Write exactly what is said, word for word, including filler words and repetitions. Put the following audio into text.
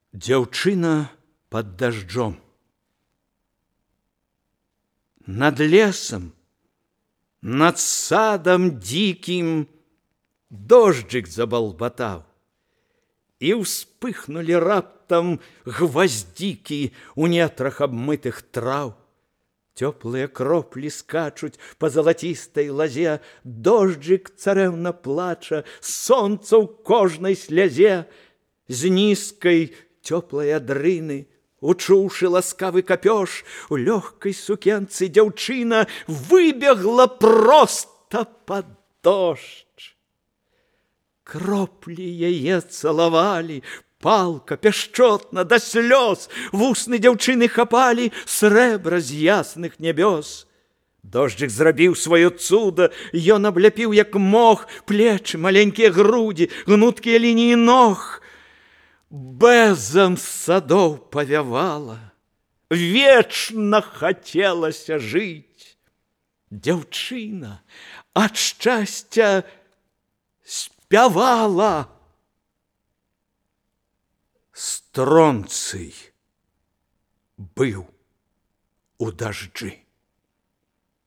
Дзяўчына под дождем. Над лесом, над садом диким дождик заболбатал, и вспыхнули раптом гвоздики у нетрах обмытых трав. Теплые кропли скачуть по золотистой лозе, дождик царевна плача, солнце у кожной слезе. З низкой теплой адрыны, учуўшы ласкавы капёж, у лёгкай сукенцы дзяўчына выбегла проста под дождь. Кроплі яе цалавалі, палка, пяшчотна, да слёз, вусны дзяўчыны хапалі срэбра з ясных нябёс. Дождик зрабіў сваё цуда, ён абляпіў, як мог, плечы, маленькія грудзі, гнуткія лініі ног. Бэзам з садоў павявала, вечна хацелася жыць. Дзяўчына ад шчасця спявала. Стронцый быў у дажджы.